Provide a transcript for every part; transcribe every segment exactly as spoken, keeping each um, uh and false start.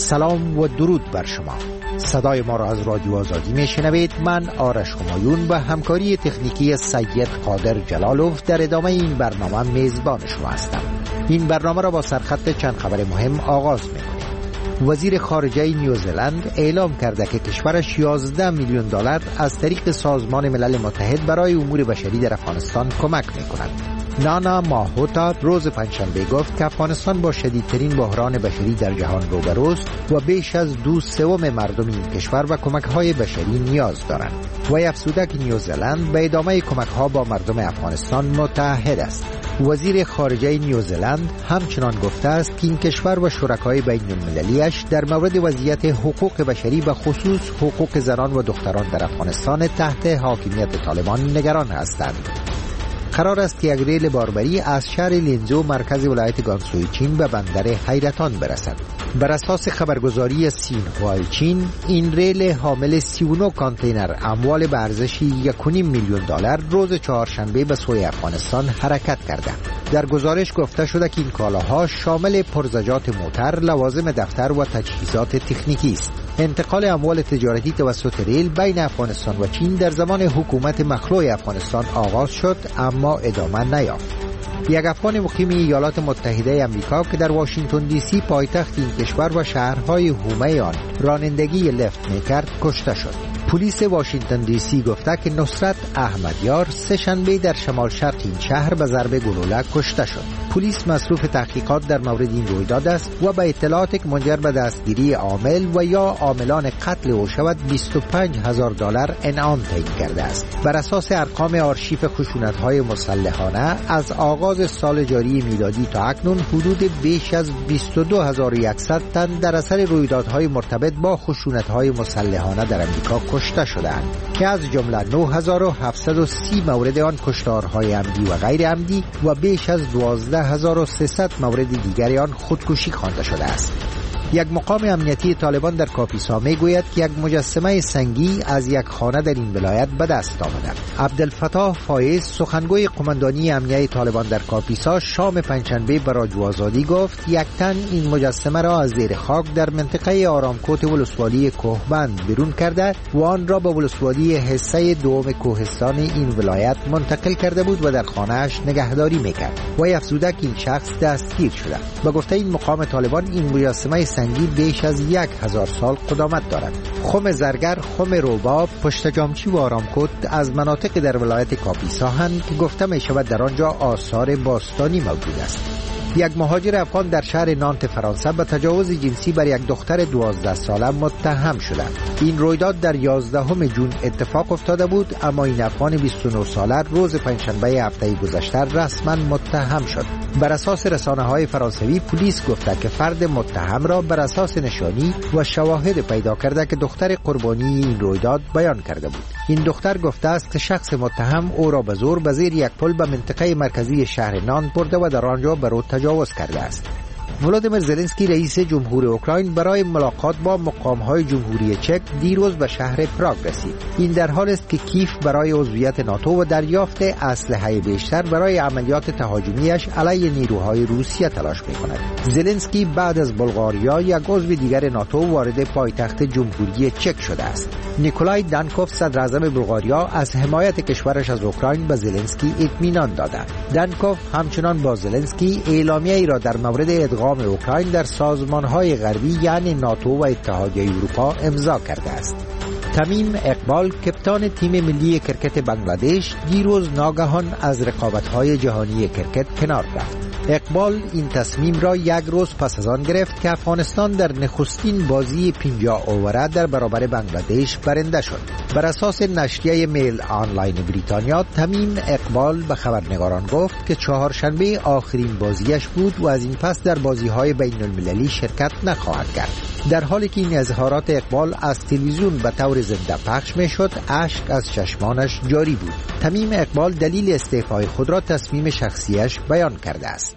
سلام و درود بر شما. صدای ما را از رادیو آزادی میشنوید. من آرش همایون و همکاری تکنیکی سید قادر جلالوف در ادامه این برنامه میزبان شما هستم. این برنامه را با سرخط چند خبر مهم آغاز میکنیم. وزیر خارجه نیوزلند اعلام کرده که کشورش یازده میلیون دلار از طریق سازمان ملل متحد برای امور بشری در افغانستان کمک میکند. نانا ماهوتا روز پنجشنبه گفت که افغانستان با شدیدترین بحران بشری در جهان روبروست و بیش از دو سوم مردم این کشور و کمک‌های بشری نیاز دارند. و افزوده که نیوزلند به ادامه کمک‌ها با مردم افغانستان متعهد است. وزیر خارجه نیوزلند همچنان گفته است که این کشور و شرکای بین‌المللی‌اش در مورد وضعیت حقوق بشری و خصوص حقوق زنان و دختران در افغانستان تحت حاکمیت طالبان نگران هستند. قرار است که یک ریل باربری از شهر لینزو مرکز ولایت گانسوی چین به بندر حیرتان برسد. بر اساس خبرگزاری سینهوای چین، این ریل حامل سی و نه کانتینر اموال به ارزش یک و نیم میلیون دلار روز چهارشنبه به سوی افغانستان حرکت کرده. در گزارش گفته شده که این کالاها شامل پرزجات موتر، لوازم دفتر و تجهیزات تکنیکی است. انتقال اموال تجارتی توسط ریل بین افغانستان و چین در زمان حکومت مخلوع افغانستان آغاز شد اما ادامه نیافت. یک افغان مقیم ایالات متحده آمریکا که در واشنگتن دی سی پایتخت این کشور و شهرهای حومه آن رانندگی لفت می‌کرد کشته شد. پلیس واشنگتن دی سی گفته که نصرت احمدیار سه شنبه در شمال شرق این شهر به ضرب گلوله کشته شد. پلیس مصروف تحقیقات در مورد این رویداد است و به اطلاعات که منجر به دستگیری عامل و یا عاملان قتل او شود بیست و پنج هزار دلار انعام تعیین کرده است. بر اساس ارقام آرشیو خشونت‌های مسلحانه از آغاز سال جاری میلادی تا اکنون حدود بیش از بیست و دو هزار و صد تن در اثر رویدادهای مرتبط با خشونت‌های مسلحانه در آمریکا کشته شدند که از جمله نه هزار و هفتصد و سی مورد آن کشتارهای عمدی و غیر عمدی و بیش از دوازده هزار و سیصد مورد دیگری آن خودکشی خوانده شده است. یک مقام امنیتی طالبان در کاپیسا میگوید که یک مجسمه سنگی از یک خانه در این ولایت به دست آمده. عبدالفتاح فایز سخنگوی قماندانی امنیه طالبان در کاپیسا شام پنجشنبه به رادیو آزادی گفت یک تن این مجسمه را از زیر خاک در منطقه آرامکوت ولسوالی کوهبند بیرون کرده و آن را به ولسوالی حصه دوم کوهستان این ولایت منتقل کرده بود و در خانه‌اش نگهداری میکرد. و افزوده که این شخص دستگیر شده. به گفته این مقام طالبان این مجسمه سنگی بیش از یک هزار سال قدامت دارد. خم زرگر، خم روباب، پشت جامچی و آرامکوت از مناطق در ولایت کاپیسا هستند که گفته می شود در آنجا آثار باستانی موجود است. یک مهاجر افغان در شهر نانت فرانسه به تجاوز جنسی بر یک دختر دوازده ساله متهم شده. این رویداد در یازدهم ژوئن اتفاق افتاده بود، اما این افغان بیست و نه ساله روز پنجشنبه هفته گذشته رسما متهم شد. بر اساس رسانه‌های فرانسوی پلیس گفته که فرد متهم را بر اساس نشانی و شواهد پیدا کرده که دختر قربانی این رویداد بیان کرده بود. این دختر گفته است که شخص متهم او را به زور به زیر یک پل به منطقه مرکزی شهر نانت برده و در آنجا بر او تجاوز کرده است. ولادیمیر زلنسکی رئیس جمهور اوکراین برای ملاقات با مقام‌های جمهوری چک دیروز به شهر پراگ رسید. این در حال است که کیف برای عضویت ناتو و دریافت اسلحه بیشتر برای عملیات تهاجمیش علیه نیروهای روسیه تلاش می‌کند. زلنسکی بعد از بلغاریا یک عضو دیگر ناتو وارد پایتخت جمهوری چک شده است. نیکولای دانکوف صدر اعظم بلغاریا از حمایت کشورش از اوکراین به زلنسکی اطمینان داده. دانکوف همچنان با زلنسکی اعلامیه‌ای را در مورد ادغام اوکراین در سازمان‌های غربی یعنی ناتو و اتحادیه اروپا امضا کرده است. تمیم اقبال کپتان تیم ملی کرکت بنگلادش دیروز ناگهان از رقابت‌های جهانی کرکت کنار رفت. اقبال این تصمیم را یک روز پس از آن گرفت که افغانستان در نخستین بازی پنجاه اووره در برابر بنگلادش برنده شد. بر اساس نشریه میل آنلاین بریتانیا، تمیم اقبال به خبرنگاران گفت که چهارشنبه آخرین بازیش بود و از این پس در بازی‌های بین‌المللی شرکت نخواهد کرد. در حالی که این اظهارات اقبال از تلویزیون به طور زنده پخش می‌شد، اشک از چشمانش جاری بود. تمیم اقبال دلیل استعفای خود را تصمیم شخصیش بیان کرده است.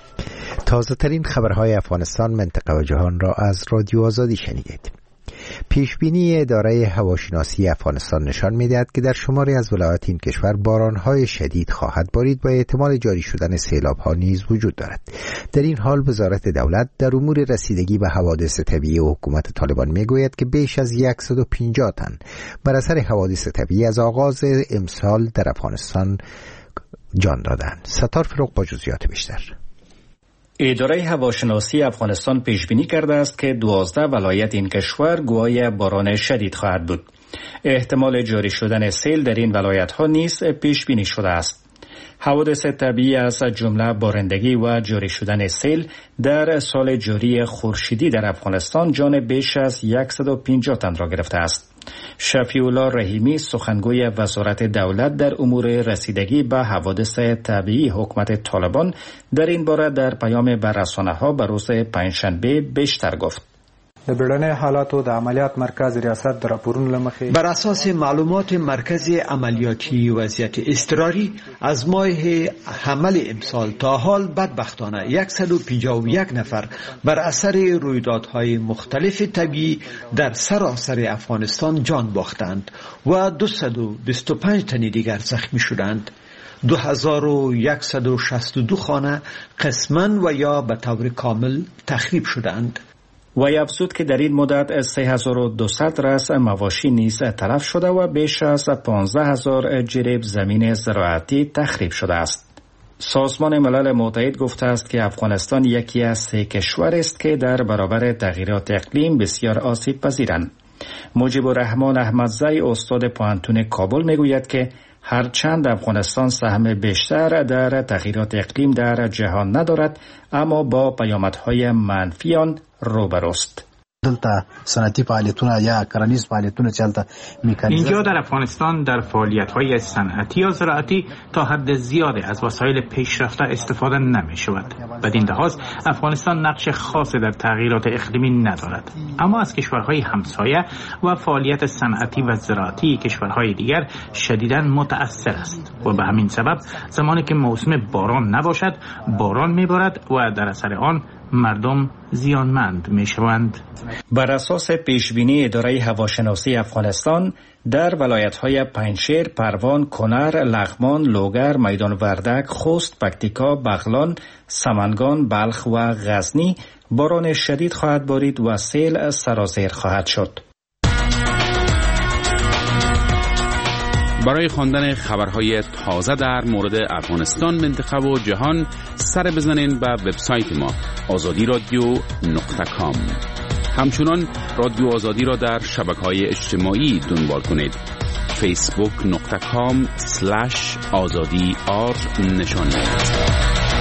تازه ترین خبرهای افغانستان، منطقه و جهان را از رادیو آزادی شنیدید. پیشبینی اداره هواشناسی افغانستان نشان می‌دهد که در شماری از ولایات این کشور باران‌های شدید خواهد بارید و احتمال جاری شدن سیلاب‌ها نیز وجود دارد. در این حال وزارت دولت در امور رسیدگی به حوادث طبیعی و حکومت طالبان می‌گوید که بیش از صد و پنجاه تن بر اثر حوادث طبیعی از آغاز امسال در افغانستان جان دادند. ستار فروغ با جزئیات بیشتر. اداره هواشناسی افغانستان پیش بینی کرده است که دوازده ولایت این کشور گواه باران شدید خواهد بود. احتمال جاری شدن سیل در این ولایت ها نیز پیش بینی شده است. حوادث طبیعی از جمله بارندگی و جاری شدن سیل در سال جاری خورشیدی در افغانستان جان بیش از صد و پنجاه تن را گرفته است. شفیع الله رحیمی سخنگوی وزارت دولت در امور رسیدگی به حوادث طبیعی حکومت طالبان در این باره در پیام به رسانه‌ها به روز پنجشنبه بیشتر گفت. د بیړنۍ حالاتو د عملیات مرکز ریاست در راپورونو لمخې بر اساس معلومات مرکز عملیاتی وضعیت اضطراری از ماه حمل امسال تا حال بدبختانه صد و پنجاه و یک نفر بر اثر رویدادهای مختلف طبیعی در سراسر افغانستان جان باختند و دویست و بیست و پنج تن دیگر زخمی شدند. دو هزار و صد و شصت و دو خانه قسماً و یا به طور کامل تخریب شدند. و افزود که در این مدت سه هزار و دویست رأس مواشی نیز تلف شده و بیش از پانزده هزار جریب زمین زراعتی تخریب شده است. سازمان ملل متحد گفته است که افغانستان یکی از سه کشور است که در برابر تغییرات اقلیم بسیار آسیب پذیرند. مجیب الرحمن احمدزی استاد پوهنتون کابل میگوید که هرچند افغانستان سهم بیشتر در تغییرات اقلیم در جهان ندارد، اما با پیامدهای منفی آن روبروست. دلته صنعتی فعالیتونه یا کرنیز فعالیتونه چلته میکانیزم. اینجا در افغانستان در فعالیت‌های صنعتی یا زراعتی تا حد زیادی از وسایل پیشرفته استفاده نمی‌شود. بدین لحاظ افغانستان نقش خاصی در تغییرات اقلیمی ندارد، اما از کشورهای همسایه و فعالیت صنعتی و زراعتی کشورهای دیگر شدیداً متأثر است و به همین سبب زمانی که موسم باران نباشد باران می‌بارد و در اثر آن مردم زیانمند میشوند. بر اساس پیشبینی اداره هواشناسی افغانستان در ولایت‌های پنجشیر، پروان، کنر، لغمان، لوگر، میدان وردک، خوست، پکتیکا، بغلان، سمنگان، بلخ و غزنی باران شدید خواهد بارید و سیل سرازیر خواهد شد. برای خواندن خبرهای تازه در مورد افغانستان، منطقه و جهان سر بزنین به وبسایت ما آزادی رادیو نقطه کام. همچنان رادیو آزادی را در شبکه‌های اجتماعی دنبال کنید. فیسبوک نقطه کام سلش آزادی آر نشان دهید.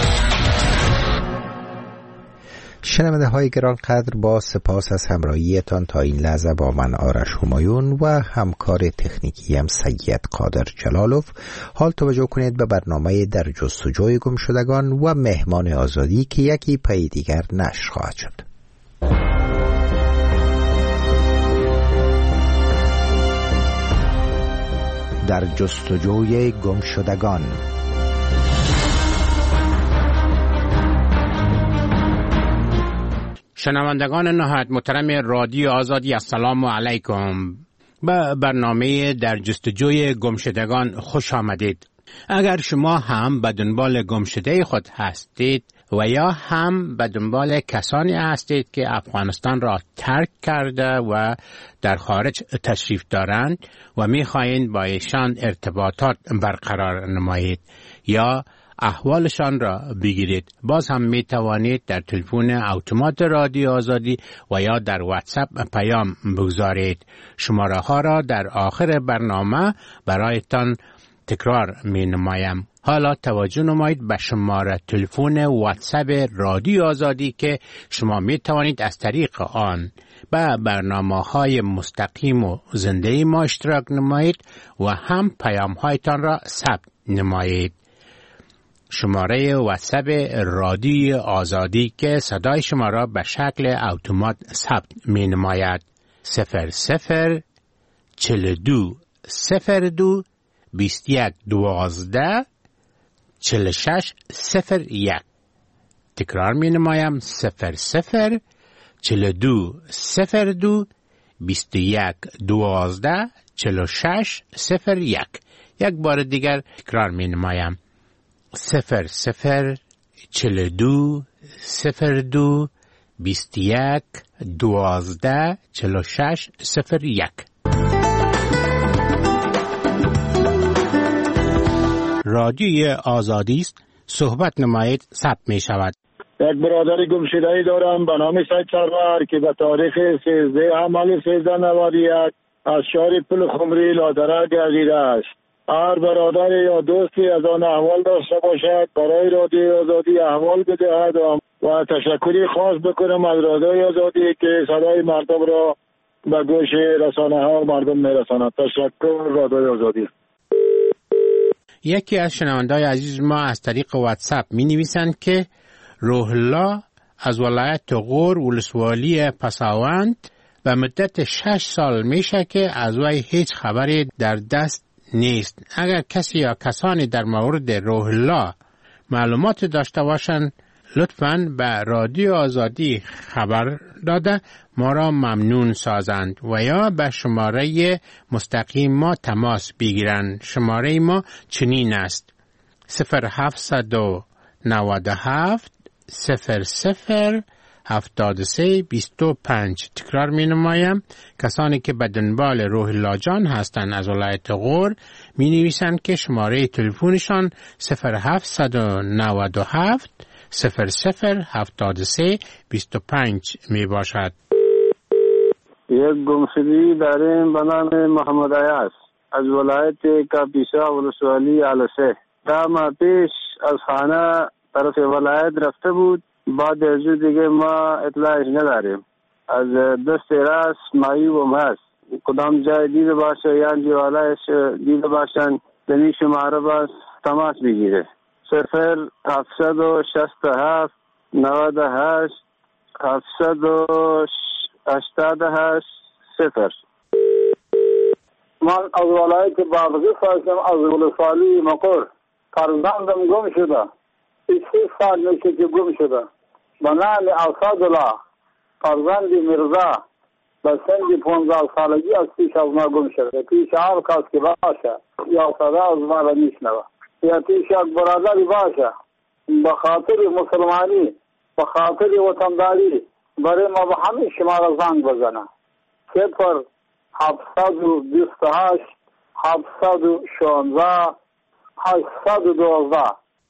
شنونده های گرانقدر، با سپاس از همراهیتان تا این لحظه با من آرش همایون و همکار تکنیکیم سید قادر جلالوف. حال توجه کنید به برنامه در جستجوی گمشدگان و مهمان آزادی که یکی پی دیگر نشر خواهد شد. در جستجوی گمشدگان. شنوندگان نهایت محترم رادیو آزادی، السلام علیکم. به برنامه در جستجوی گمشدگان خوش آمدید. اگر شما هم به دنبال گمشده خود هستید و یا هم به دنبال کسانی هستید که افغانستان را ترک کرده و در خارج تشریف دارند و می‌خواهید با ایشان ارتباطات برقرار نمایید یا احوالشان را بگیرید، باز هم می توانید در تلفن اتومات رادیو آزادی و یا در واتساپ پیام بگذارید. شماره ها را در آخر برنامه برایتان تکرار می نمایم. حالا توجه نمایید به شماره تلفن واتساپ رادیو آزادی که شما می توانید از طریق آن به برنامه های مستقیم و زنده ما اشتراک نمایید و هم پیام هایتان را ثبت نمایید. شماره واتساپ رادیو آزادی که صدای شما را به شکل اتومات ثبت می نماید صفر صفر چل دو صفر دو بیست یک دوازده چل شش صفر یک. تکرار می نمایم صفر صفر چل دو صفر دو بیست و یک دوازده چهل و شش صفر یک. یک بار دیگر تکرار می نمایم: صفر صفر چهل و دو صفر دو بیست و یک دوازده چهل و شش صفر یک. رادیوی آزادی است. صحبت نمایید ثبت می شود. یک برادر گمشده‌ای دارم به نام سید سرور که به تاریخ سیزده حمل سیزده نود و یک از شهر پل خمری لادره گردیده است. هر برادر یا دوستی از آن احوال داشته باشد برای رادیوی آزادی احوال بدهد و تشکری خاص بکنم از رادیوی آزادی که صدای مردم را به گوش رسانه ها و مردم میرساند. تشکر رادیوی آزادی. یکی از شنونده‌های عزیز ما از طریق واتساپ می نویسند که روح الله از ولایت غور ولسوالی پساوند و مدت شش سال میشه که از وی هیچ خبری در دست نیست. اگر کسی یا کسانی در مورد روح الله معلومات داشته باشند لطفاً به رادیو آزادی خبر داده ما را ممنون سازند و یا به شماره مستقیم ما تماس بگیرند. شماره ما چنین است: صفر هفتصد و نود و هفت صفر صفر هفتاد و سه بیست و پنج. تکرار می نمایم: کسانی که به دنبال روح الله جان هستند از ولایت غور می نویسند که شماره تلفنشان صفر هفتصد و نود و هفت صفر صفر هفتاد و سه بیست و پنج می باشد. یک گمشدگی داریم به نام محمد عیاض از ولایت کاپیسا ولسوالی علسه. ده ماه پیش از خانه طرف ولایت رفته بود. بعد از دیگه ما اطلاعش نداریم. از دست راست معیوب هست. کدام جای دیده باشه یا دیوالایش دیده باشن دنی شماره باز تماس بگیره. صفر هفتصد و شست و هفت نود و هشت هفتصد و هشتاد و هشت صفر. من از ولایت بادغیس هستم، از ولسوالی مقر. فرزندم گم شده. سی سال میشه که گم شده. به نام اسدالله فرزند مرزا به سن پانزده سالگی از پیش از ما گم شده. پیش هر کس که باشه یا صدا از ما را میشنوه یا پیش یک برادری باشه به خاطر مسلمانی به خاطر وطنداری برای ما به همین شما را زنگ بزنه. صفر هفتصد و بیست و هشت هفتصد و شانزده هشتصد و دوازده.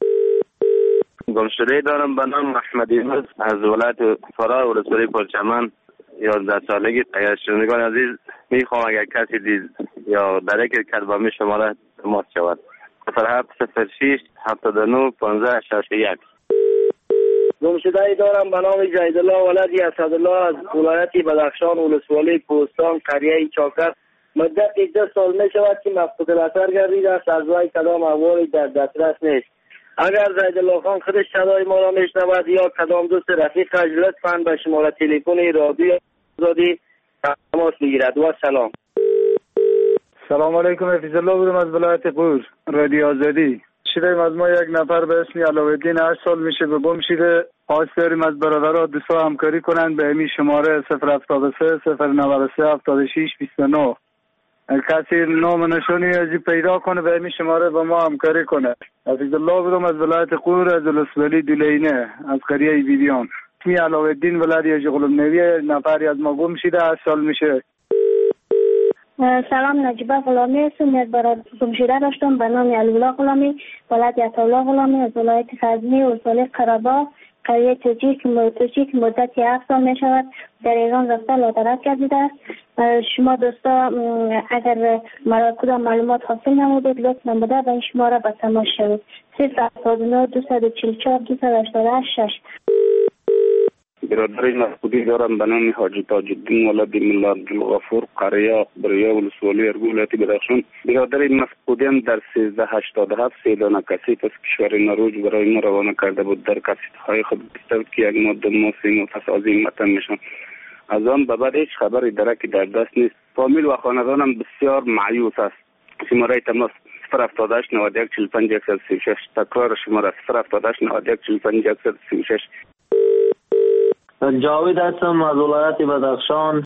گمشده دارم به نام احمد ایمز از ولایت فرا ولسوالی پرچمن. یازده سالگی. اگر شنوندگان عزیز میخوام اگر کسی دید یا درک کرد با می شماره تماس شود. صفر هفت صفر شش هفتاد و نه پانزده شصت و یک. گمشده دارم به نام جیدالله ولدی اسدالله از ولایت بدخشان ولسوالی پوستان قریه چاکر. مدت ده سال می شود که مفقود الاثر گردیده است. از وی کدام احوالی در دسترس نیست. اگر جیدالله خان خودش صدای ما را میشنود یا کدام دوست رفیقش لطفاً به شماره تلفن رادیو آزادی تماس بگیرد. و سلام. سلام علیکم. حفیظ الله بودم از ولایت غور رادیو آزادی. شدیم از ما یک نفر به اسم علاءالدین هشت سال میشه به گم شده. خواست داریم از برادرها دوستا همکاری کنند به همین شماره صفر هفتاد و سه صفر نود و سه هفتاد و شش بیست و نه. کسی نام نشانی ازی پیدا کنه به همین شماره با ما همکاری کنه. حفیظ الله بودم از ولایت غور از ولسوالی دولینه از قریه بیدیان. اسمی علاءالدین ولدی جغلم نویه. نفری از ما گم شده هشت سال میشه. سلام، نجیبه غلامی هستم. یک برادر گم شده داشتم به نام علی‌الله غلامی ولایت عطاالله غلامی از ولایت غزنی ولسوالی قره‌باغ قریه توجیه که مدت هفت سال می شود در ایران رفته لادرک گردیده است. شما دوستا اگر مرا کدام معلومات حاصل نمودید لطف نموده به این شماره به تماس شوید. صفر هفتاد و نه دویست و چهل و چهار دویست و هشتاد و شش. برادر مسعودی دارم به نام حاجی تاج الدین ولد ملا عبدالغفور قریه بریا ولسوالی ارگو ولایت بدخشان. برادر مسعودی در سیزده هشتاد و هفت سه دانه کسیت از کشور نروژ برای ما روانه کرده بود. در کسیت های خود گفته که یک ماده ماسی نفس عظیم متن میشن. از آن به بعد هیچ خبری درکی در دست نیست. فامیل و خاندانم بسیار مایوس است. شماره تماس صفر هفتاد و هشت نود و یک چهل و پنج صفر سی و شش. تکرار شماره صفر هفتاد و هشت نود و یک چهل و پنج صفر سی و شش. جاوید هستم از ولایت بدخشان.